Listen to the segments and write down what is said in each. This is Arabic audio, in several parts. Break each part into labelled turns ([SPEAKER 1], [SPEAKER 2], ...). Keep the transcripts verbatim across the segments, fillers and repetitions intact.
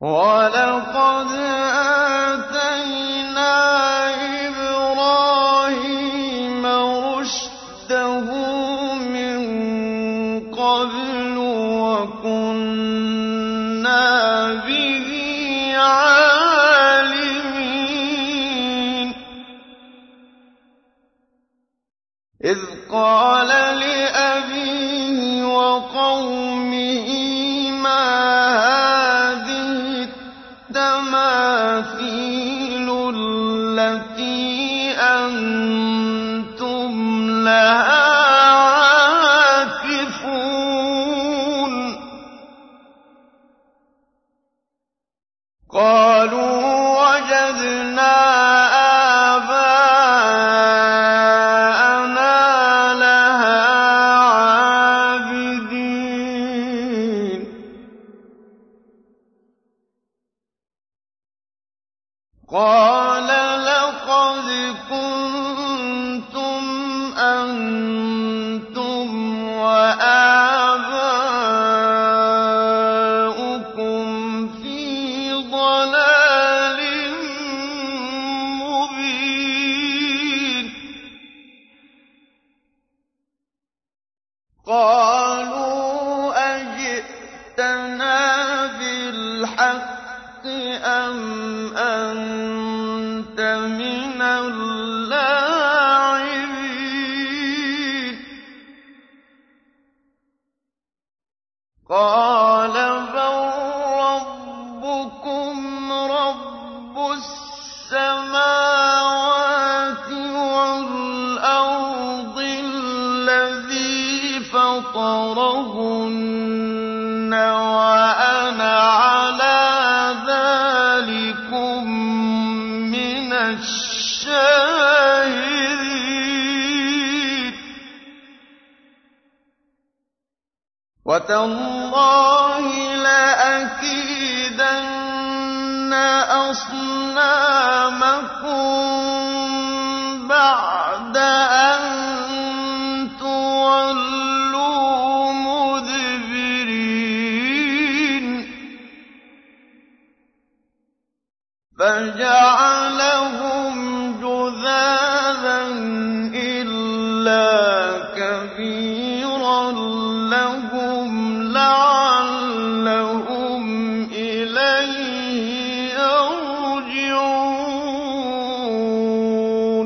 [SPEAKER 1] وَلَقَدْ آتَيْنَا إِبْرَاهِيمَ رُشْدَهُ مِن قَبْلُ وَكُنَّا بِهِ عَالِمِينَ إِذْ قَالَ لِأَبِيهِ وَقَوْمِهِ مَا هَٰذِهِ التَّمَاثِيلُ الَّتِي أَنتُمْ لَهَا عَاكِفُونَ قَالُوا وَجَدْنَا آبَاءَنَا لَهَا عَابِدِينَ قَالَ لَقَدْ كُنتُمْ أَنتُمْ وَآبَاؤُكُمْ فِي ضَلَالٍ مُّبِينٍ قَالُوا أَجِئْتَنَا بِالْحَقِّ أَمْ أَنتَ مِنَ اللاعبين قَالَ بَل رَّبُّكُمْ رَبُّ السَّمَاوَاتِ وَالْأَرْضِ الَّذِي فَطَرَهُنَّ وَأَنَا عَلَىٰ ذَٰلِكُم مِّنَ الشَّاهِدِينَ وَتَاللَّهِ لَأَكِيدَنَّ أَصْنَامَكُم بَعْدَ أَن تُوَلُّوا مُدْبِرِينَ فَجَعَلَهُمْ جُذَاذًا إِلَّا كَبِيرًا لَّهُمْ لَعَلَّهُمْ إِلَيْهِ يَرْجِعُونَ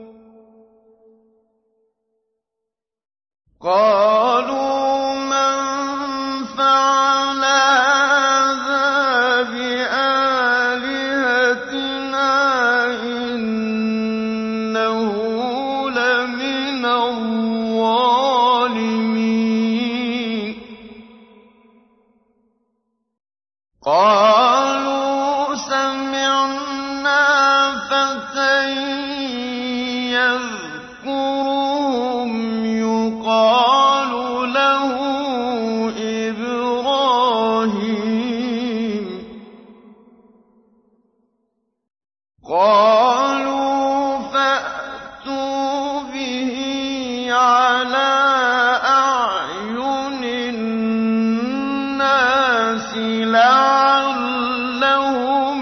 [SPEAKER 1] قَالُوا مَن فَعَلَ هَٰذَا بِآلِهَتِنَا إِنَّهُ لَمِنَ الظَّالِمِينَ قَالُوا سَمِعْنَا فَتًى يَذْكُرُهُمْ يُقَالُ لَهُ إِبْرَاهِيمُ قَالُوا فَأْتُوا بِهِ عَلَىٰ أَعْيُنِ النَّاسِ لَعَلَّهُمْ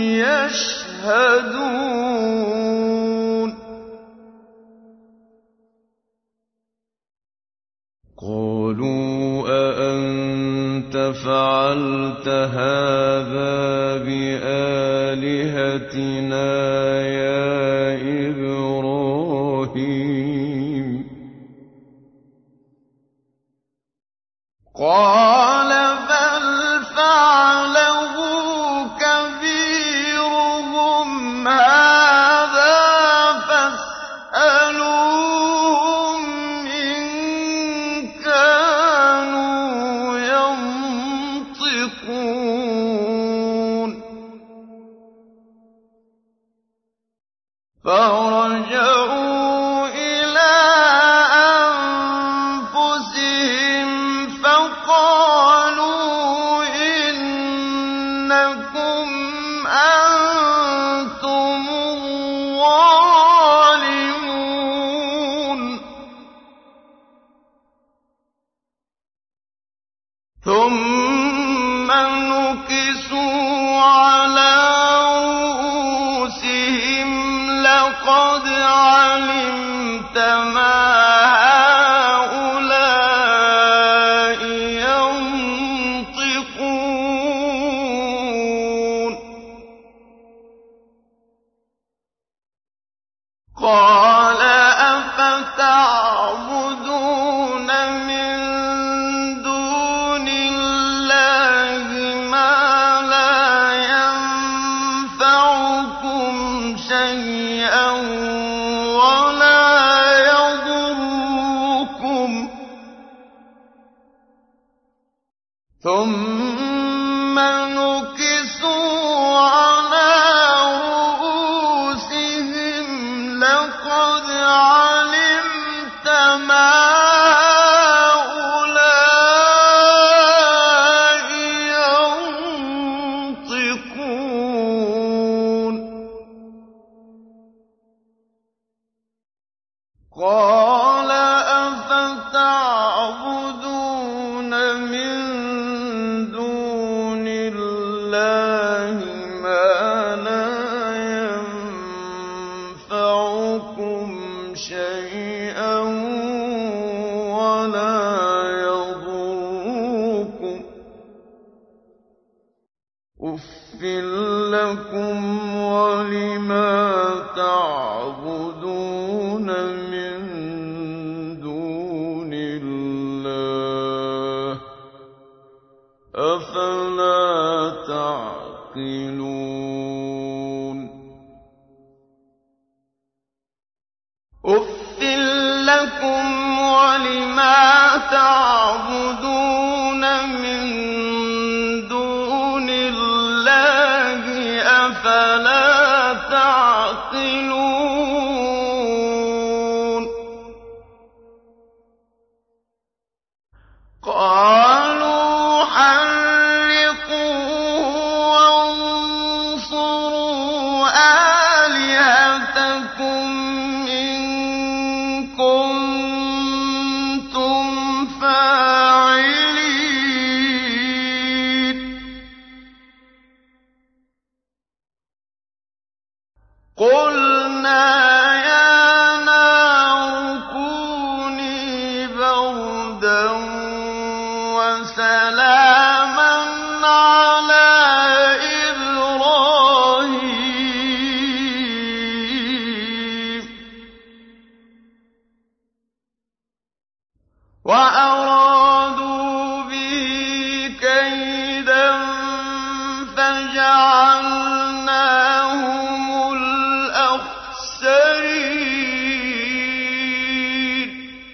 [SPEAKER 1] يَشْهَدُونَ قَالُوا أَأَنتَ فَعَلْتَ هَٰذَا بِآلِهَتِنَا يَا إِبْرَاهِيمُ قَالَ بَلْ فَعَلَهُ كَبِيرُهُمْ هَٰذَا فَاسْأَلُوهُمْ إِن كَانُوا يَنطِقُونَ فَرَجَعُوا إِلَىٰ أَنفُسِهِمْ فَقَالُوا إِنَّكُمْ أَنتُمُ الظَّالِمُونَ ثُمَّ نُكِسُوا عَلَىٰ رُءُوسِهِمْ لَقَدْ عَلِمْتَ مَا هَٰؤُلَاءِ يَنطِقُونَ قَالَ أَفَتَعْبُدُونَ مِن دُونِ اللَّهِ مَا لَا يَنفَعُكُمْ شَيْئًا وَلَا يَضُرُّكُمْ ثُمَّ نُكِسُوا عَلَىٰ رُءُوسِهِمْ لَقَدْ عَلِمْتَ مَا هَٰؤُلَاءِ يَنطِقُونَ قَالَ أَفَتَعْبُدُونَ مِن دُونِ اللَّهِ مَا لَا يَنفَعُكُمْ شَيْئًا وَلَا يَضُرُّكُمْ أُفٍّ لَّكُمْ وَلِمَا تَعْبُدُونَ مِن دُونِ اللَّهِ ۖ أَفَلَا تَعْقِلُونَ أُفٍّ لَّكُمْ وَلِمَا تَعْبُدُونَ مِن دُونِ اللَّهِ ۖ أَفَلَا تَعْقِلُونَ قَالُوا حَرِّقُوهُ وَانصُرُوا آلِهَتَكُمْ إِن كُنتُمْ فَاعِلِينَ قُلْنَا يَا نَارُ كُونِي بَرْدًا وَسَلَامًا عَلَىٰ إِبْرَاهِيمَ وَأَرَادُوا بِهِ كَيْدًا فَجَعَلْنَاهُمُ الْأَخْسَرِينَ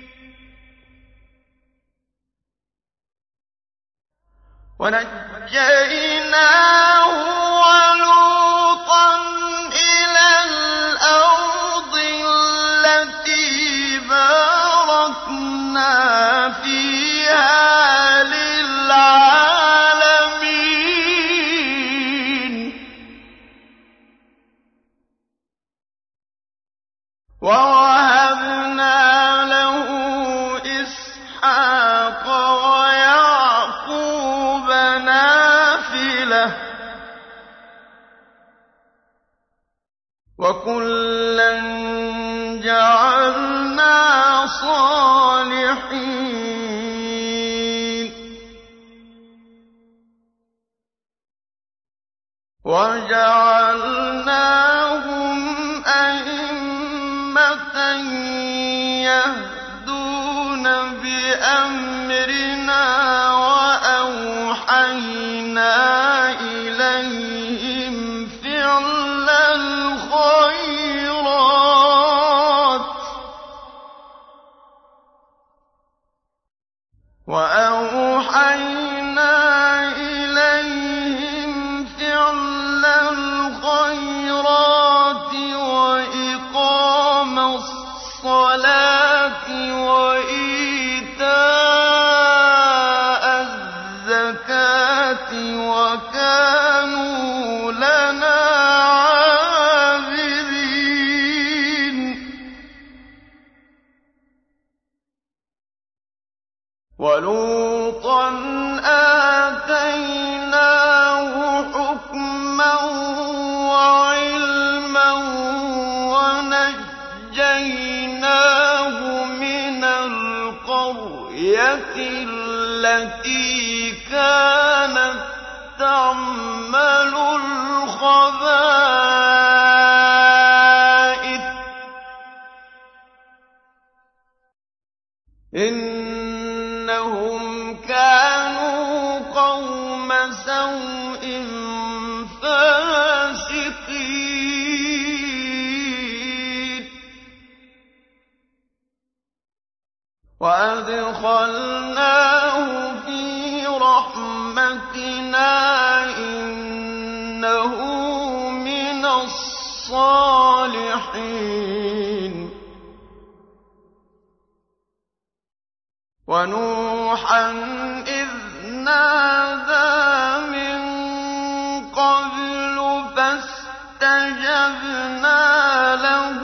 [SPEAKER 1] وَنَجَّيْنَاهُ وَلُوطًا إِلَى الْأَرْضِ الَّتِي بَارَكْنَا فِيهَا لِلْعَالَمِينَ وَوَهَبْنَا لَهُ إِسْحَاقَ وَيَعْقُوبَ نَافِلَةً ۖ وَكُلًّا جَعَلْنَا صَالِحِينَ وَجَعَلْنَاهُمْ أَئِمَّةً يَهْدُونَ بِأَمْرِنَا وَأَوْحَيْنَا إِلَيْهِمْ فِعْلَ الْخَيْرَاتِ وَأَوْحَيْنَا إِلَيْهِمْ فِعْلَ الْخَيْرَاتِ وَإِقَامَ الصَّلَاةِ وَإِيتَاءَ الزَّكَاةِ وَكَانُوا يَعْمَلُوا الْخَبَائِثَ إِنَّهُمْ كَانُوا قَوْمَ سَوْءٍ فَاسِقِينَ وَأَدْخَلْنَاهُ فِي رَحْمَتِنَا إِنَّهُ مِنَ الصَّالِحِينَ وَنُوحًا إِذْ نَادَىٰ مِن قَبْلُ فَاسْتَجَبْنَا لَهُ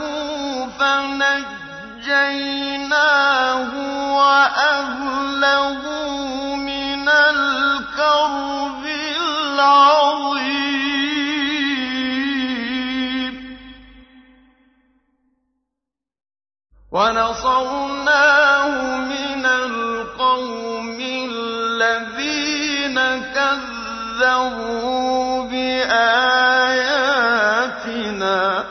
[SPEAKER 1] فَنَجَّيْنَاهُ وَأَهْلَهُ مِنَ الْكَرْبِ الْعَظِيمِ وَنَصَرْنَاهُ مِنَ الْقَوْمِ الَّذِينَ كَذَّبُوا بِآيَاتِنَا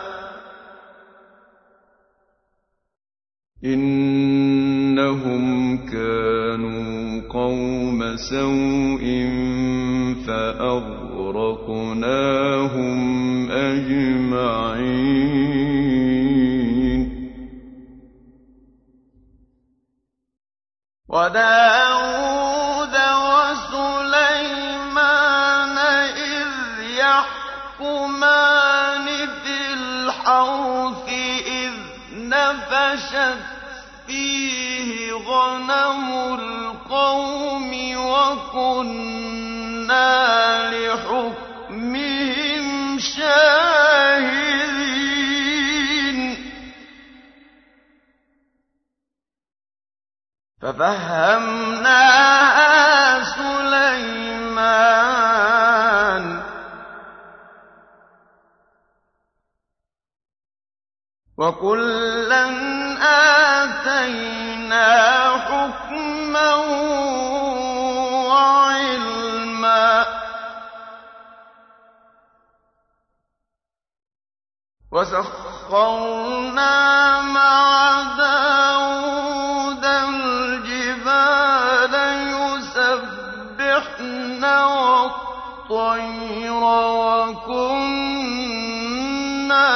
[SPEAKER 1] إِنَّهُمْ كَانُوا قَوْمَ سَوْءٍ فَأَغْرَقْنَاهُمْ أَجْمَعِينَ وَدَاوُودَ وَسُلَيْمَانَ إِذْ يَحْكُمَانِ فِي الْحَرْثِ إِذْ نَفَشَتْ فِيهِ غَنَمُ الْقَوْمِ وَكُنَّا لِحُكْمِهِمْ شَاهِدِينَ فَفَهَّمْنَاهَا سُلَيْمَانَ ۚ وَكُلًّا آتَيْنَا حُكْمًا وَعِلْمًا ۚ وَسَخَّرْنَا مَعَ دَاوُودَ الْجِبَالَ يُسَبِّحْنَ وَالطَّيْرَ وَكُنَّا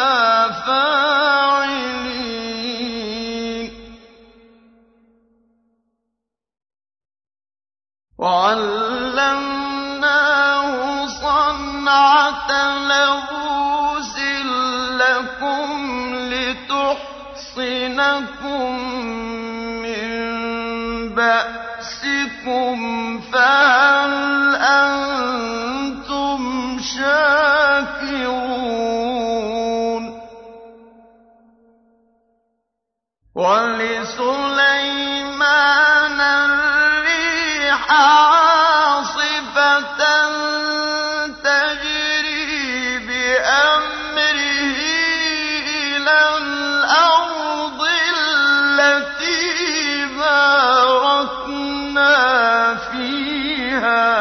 [SPEAKER 1] فَاعِلِينَ وَعَلَّمْنَاهُ صَنْعَةَ لَبُوسٍ لَّكُمْ لِتُحْصِنَكُم مِّن بَأْسِكُمْ فَهَلْ أَنتُمْ شَاكِرُونَ وَلِسُلَيْمَانَ الرِّيحَ عَاصِفَةً تَجْرِي بِأَمْرِهِ إِلَى الْأَرْضِ الَّتِي بَارَكْنَا فِيهَا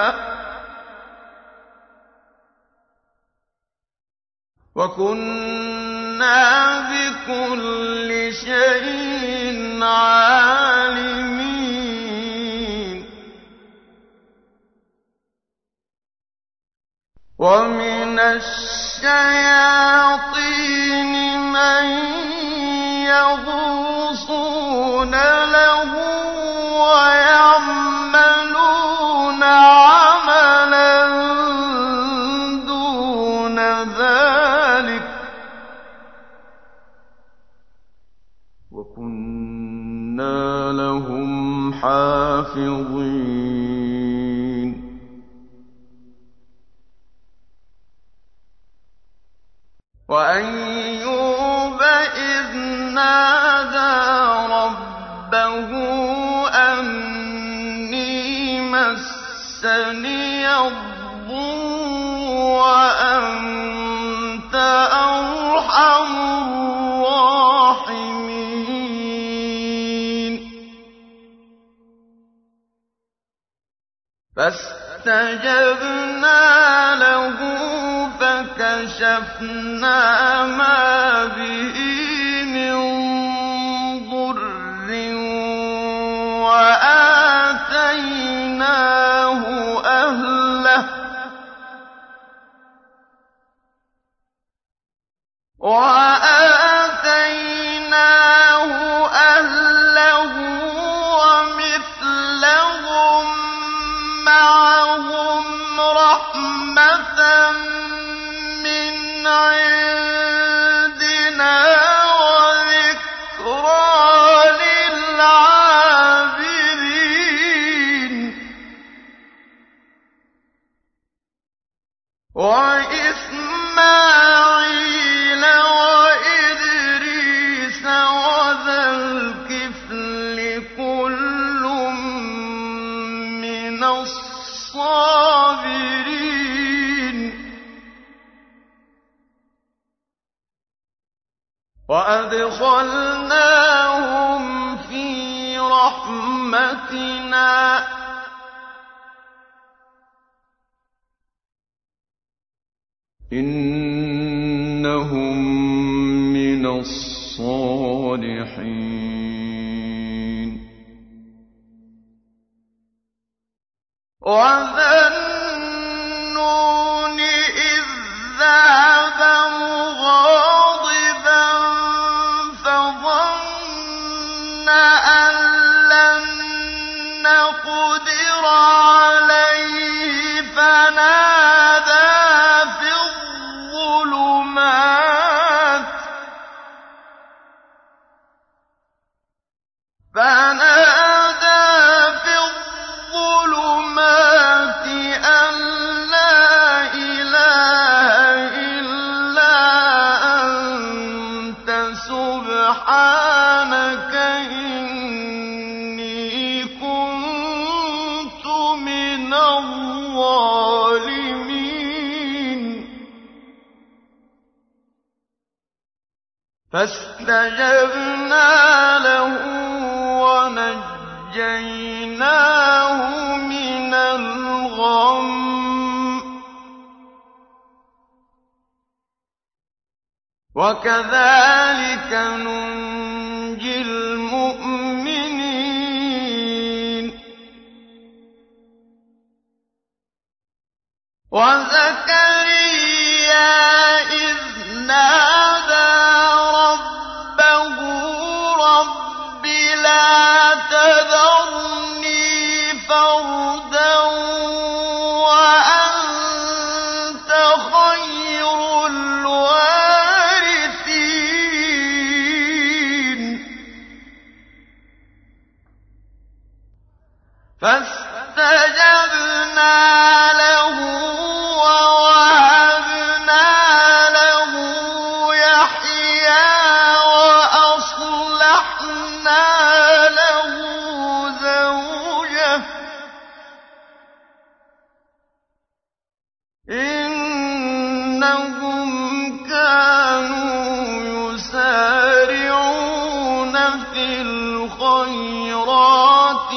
[SPEAKER 1] وَكُنَّا بِكُلِّ شَيْءٍ عَالِمِينَ وَمِنَ الشَّيَاطِينِ مَن يَغُوصُونَ لَهُ وَيَعْمَلُونَ عَمَلًا دُونَ ذَٰلِكَ وَكُنَّا لَهُمْ حَافِظِينَ وَأَيُّوبَ إِذْ نَادَىٰ رَبَّهُ أَنِّي مَسَّنِيَ الضُّرُّ وَأَنتَ أَرْحَمُ الرَّاحِمِينَ فَاسْتَجَبْنَا فَكَشَفْنَا مَا بِهِ مِن ضُرٍّ وَآتَيْنَاهُ أَهْلَهُ وَمِثْلَهُم مَّعَهُمْ رَحْمَةً مِّنْ عِندِنَا وَذِكْرَىٰ لِلْعَابِدِينَ وَإِسْمَاعِيلَ وَإِدْرِيسَ وَذَا الْكِفْلِ كُلٌّ مِّنَ الصَّابِرِينَ وَأَدْخَلْنَاهُمْ فِي رَحْمَتِنَا ۖ إِنَّهُم مِّنَ الصَّالِحِينَ وَذَا النُّونِ إِذ ذَّهَبَ مُغَاضِبًا فَظَنَّ أَن لَّن نَّقْدِرَ عَلَيْهِ فَنَادَىٰ فَنَادَىٰ فِي الظُّلُمَاتِ أَن لَّا إِلَٰهَ إِلَّا أَنتَ سُبْحَانَكَ إِنِّي كُنتُ مِنَ الظَّالِمِينَ فَاسْتَجَبْنَا لَهُ وَنَجَّيْنَاهُ مِنَ الْغَمِّ ۚ وَكَذَٰلِكَ نُنجِي الْمُؤْمِنِينَ وَزَكَرِيَّا إِذْ نَادَىٰ رَبَّهُ رَبِّ لَا تَذَرْنِي فَرْدًا وَأَنتَ خَيْرُ الْوَارِثِينَ فَاسْتَجَبْنَا لَهُ وَوَهَبْنَا لَهُ يَحْيَىٰ وَأَصْلَحْنَا لَهُ زَوْجَهُ ۚ إِنَّهُمْ كَانُوا يُسَارِعُونَ فِي الْخَيْرَاتِ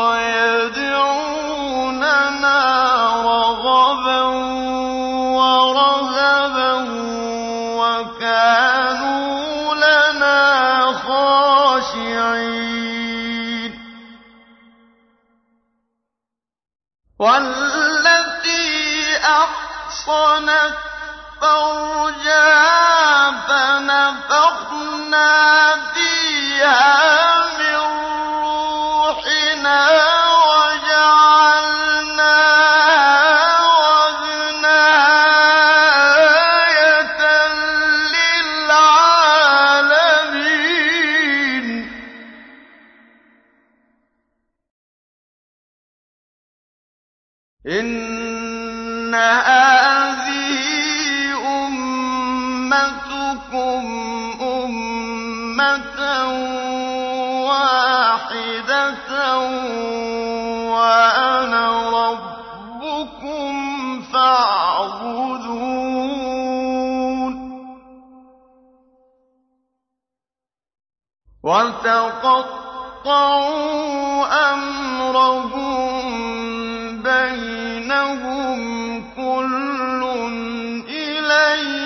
[SPEAKER 1] وَيَدْعُونَنَا رَغَبًا وَرَهَبًا وَكَانُوا لَنَا خَاشِعِينَ وَالَّتِي أَحْصَنَتْ فَرْجَهَا فَنَفَخْنَا فِيهَا مِن رُّوحِنَا وَجَعَلْنَاهَا وَابْنَهَا آيَةً لِّلْعَالَمِينَ إِنَّ هَٰذِهِ أُمَّتُكُمْ أُمَّةً وَاحِدَةً وَأَنَا رَبُّكُمْ فَاعْبُدُونِ وَتَقَطَّعُوا أَمْرَهُم بَيْنَهُمْ ۖ كُلٌّ إِلَيْنَا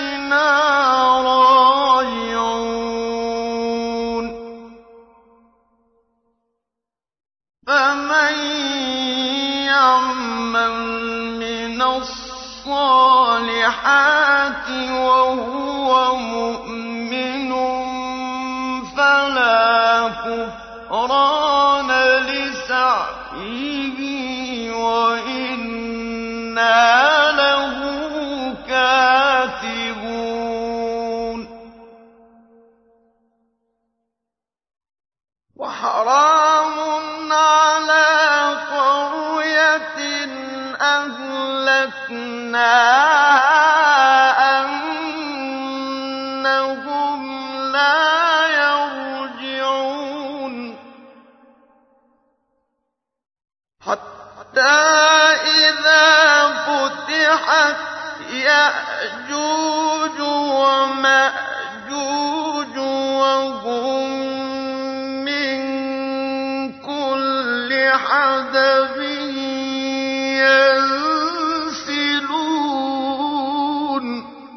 [SPEAKER 1] الصَّالِحَاتِ وَهُوَ مُؤْمِنٌ فَلَا كُفْرَانَ لِسَعْيِهِ وَإِنَّا لَهُ كَاتِبُونَ وَحَرَامٌ عَلَىٰ قَرْيَةٍ أَهْلَكْنَاهَا أَنَّهُمْ لَا يَرْجِعُونَ حَتَّىٰ إِذَا فُتِحَتْ يَأْجُوجُ وَمَأْجُوجُ وَهُم مِّن كُلِّ حَدَبٍ يَنسِلُونَ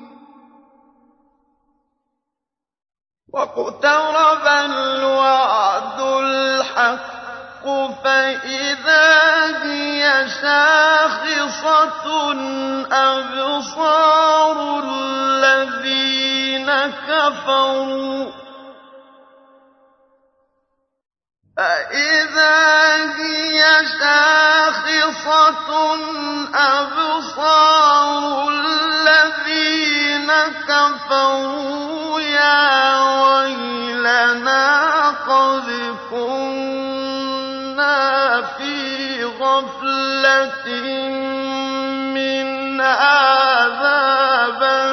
[SPEAKER 1] وَاقْتَرَبَ الْوَعْدُ الْحَقُّ فَإِذَا هِيَ شَاخِصَةٌ أَبْصَارُ الَّذِينَ كَفَرُوا فَإِذَا هِيَ شَاخِصَةٌ أَبْصَارُ الَّذِينَ كَفَرُوا يَا وَيْلَنَا قَدْ كُنَّا فِي غَفْلَةٍ مِّنْ هَٰذَا بَلْ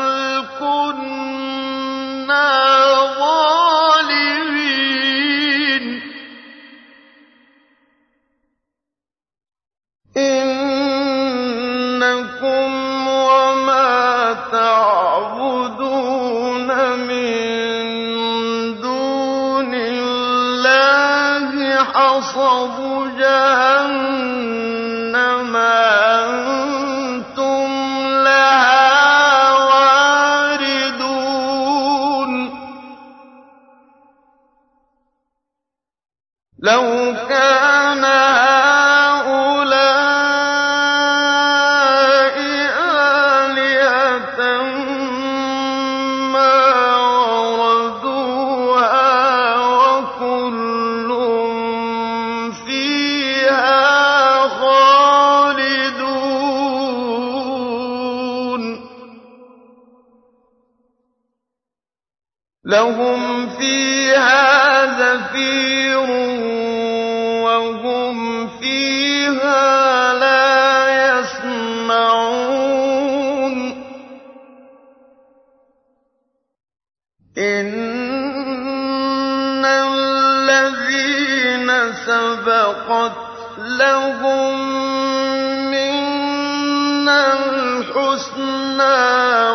[SPEAKER 1] كُنَّا ظَالِمِينَ إِنَّكُمْ وَمَا تَعْبُدُونَ مِن دُونِ اللَّهِ حَصَبُ جَهَنَّمَ أَنتُمْ لَهَا وَارِدُونَ لَوْ كَانَ هَٰؤُلَاءِ آلِهَةً مَّا وَرَدُوهَا وَكُلٌّ فِيهَا خَالِدُونَ لَهُمْ فِيهَا زَفِيرٌ وَهُمْ فِيهَا لَا يَسْمَعُونَ إِنَّ الَّذِينَ سَبَقَتْ لَهُم مِّنَّا الْحُسْنَىٰ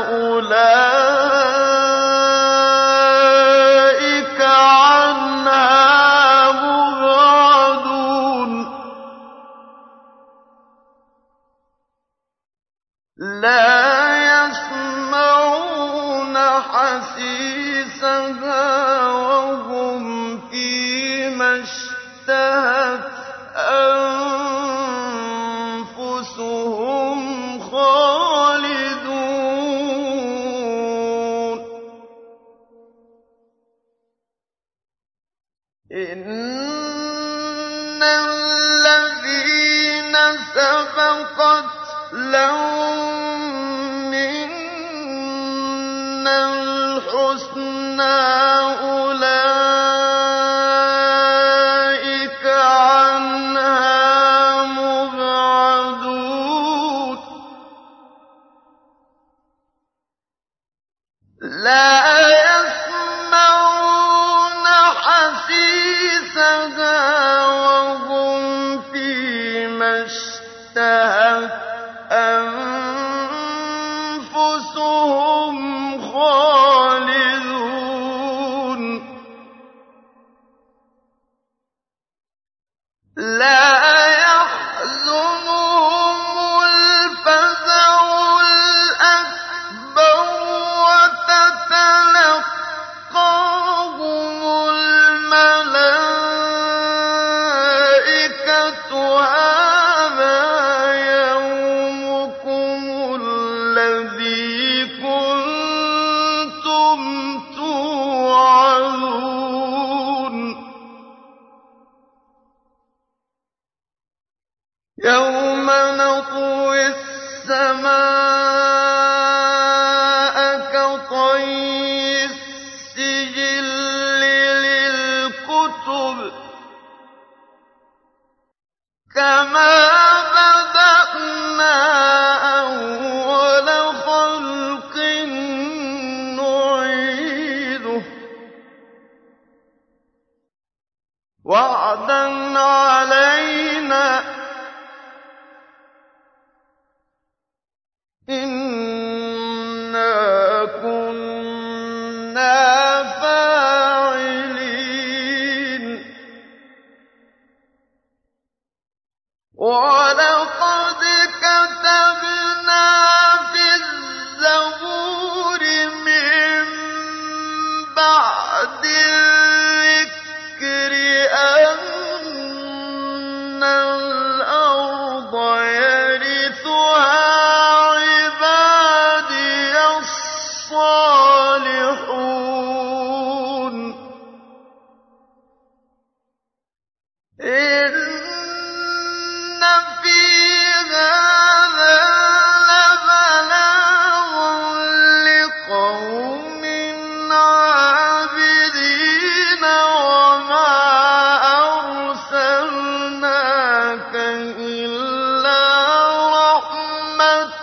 [SPEAKER 1] أُولَٰئِكَ عَنْهَا مُبْعَدُونَ لَا يَسْمَعُونَ حَسِيسَهَا وَهُمْ فِيمَا اشْتَهَتْ أَنفُسُهُمْ خَالِدُونَ إِنَّ الَّذِينَ سَبَقَتْ لَهُم مِّنَّا الْحُسْنَىٰ أُولَٰئِكَ عَنْهَا مُبْعَدُونَ لَا يَسْمَعُونَ حَسِيسَهَا وَهُمْ فِيمَا اشْتَهَتْ أَنفُسُهُمْ خَالِدُونَ لَا يَحْزُنُهُمُ الْفَزَعُ الْأَكْبَرُ وَتَتَلَقَّاهُمُ الْمَلَائِكَةُ هَٰذَا يَوْمُكُمُ الَّذِي لَكُنَّا فَاعِلِينَ وَلَقَدْ كَتَبْنَا فِي الزَّبُورِ مِن بَعْدِ الذِّكْرِ أَنَّ الْأَرْضَ يَرِثُهَا عِبَادِيَ الصَّالِحُونَ إِنَّ فِي هَٰذَا لَبَلَاغًا لِّقَوْمٍ عَابِدِينَ وَمَا أَرْسَلْنَاكَ إِلَّا رَحْمَةً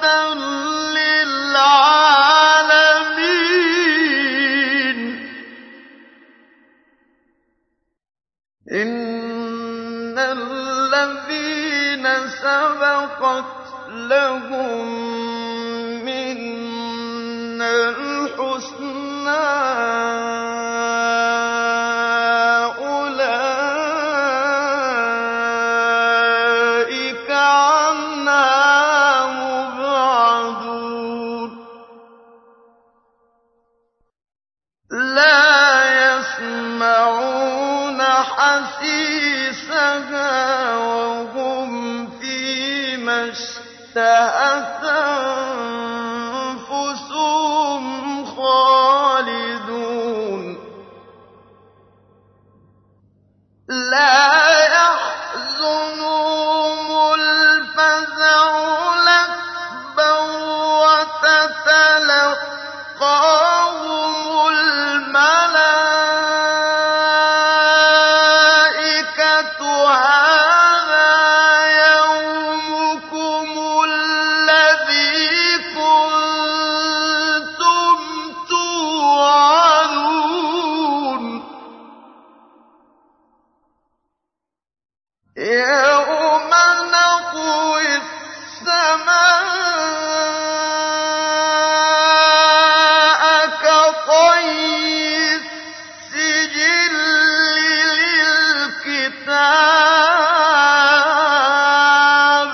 [SPEAKER 1] لِّلْعَالَمِينَ إِنَّ الَّذِينَ سَبَقَتْ لَهُم مِّنَّا الْحُسْنَىٰ أُولَٰئِكَ عَنْهَا مُبْعَدُونَ لَا يَسْمَعُونَ حَسِيسَهَا وَهُمْ فِيمَا اشْتَهَتْ أَنفُسُهُمْ خَالِدُونَ لَا يَحْزُنُهُمُ الْفَزَعُ الْأَكْبَرُ وَتَتَلَقَّاهُمُ الْمَلَائِكَةُ هَٰذَا يَوْمُكُمُ الَّذِي كُنتُمْ تُوعَدُونَ يَوْمَ نَطْوِي السَّمَاءَ كَطَيِّ السِّجِلِّ لِلْكِتَابِ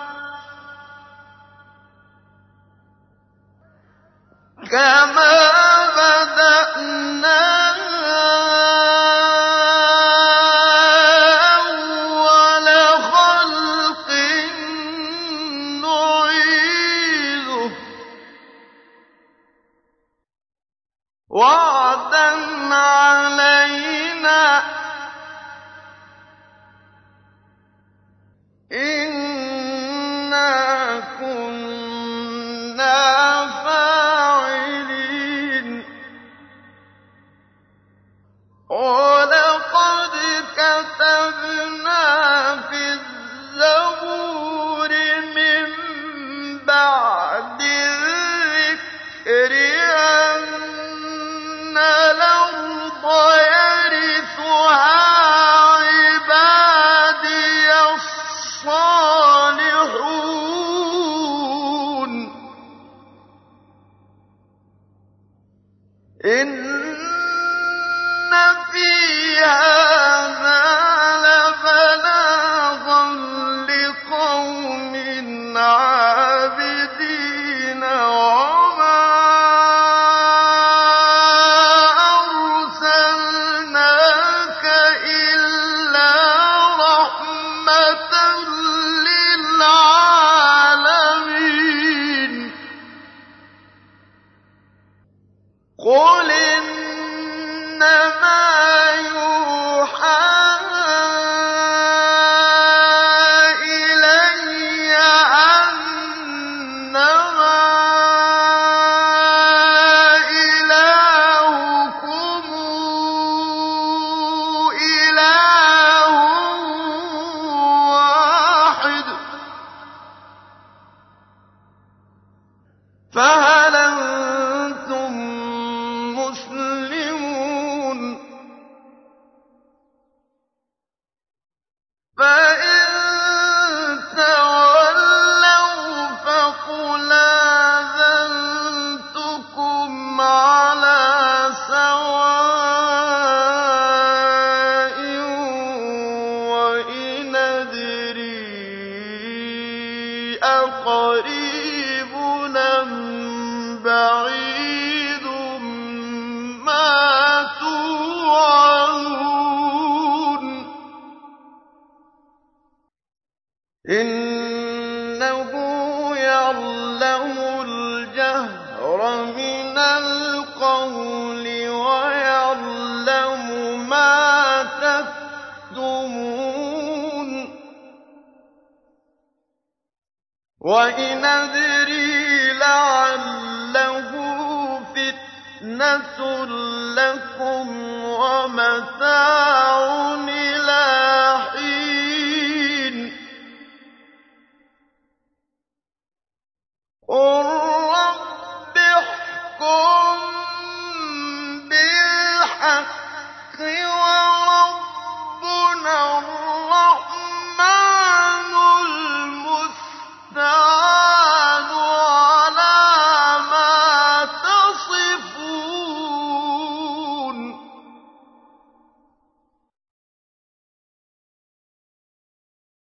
[SPEAKER 1] كَمَا بَدَأْنَا أَوَّلَ خَلْقٍ نُّعِيدُهُ ۚ وَعْدًا عَلَيْنَا ۚ إِنَّا كُنَّا فَاعِلِينَ وَلَقَدْ كَتَبْنَا فِي الزَّبُورِ مِن بَعْدِ الذِّكْرِ أَنَّ الْأَرْضَ يَرِثُهَا عِبَادِيَ الصَّالِحُونَ إِنَّ فِي هَٰذَا لَبَلَاغًا لِّقَوْمٍ عَابِدِينَ وَمَا أَرْسَلْنَاكَ إِلَّا رَحْمَةً لِّلْعَالَمِينَ قُلْ إِنَّمَا يُوحَىٰ إِلَيَّ أَنَّمَا إِلَٰهُكُمْ إِلَٰهٌ وَاحِدٌ ۖ فَهَلْ أَنتُم مُّسْلِمُونَ بَعِيدٌ مَّا تُوعَدُونَ إِنَّهُ يَعْلَمُ الْجَهْرَ مِنَ الْقَوْلِ وَيَعْلَمُ مَا تَكْتُمُونَ وَإِنْ أَدْرِي لَعَلَّهُ فِتْنَةٌ لَّكُمْ وَمَتَاعٌ إِلَىٰ حِينٍ قُل رَّبِّ احْكُم بِالْحَقِّ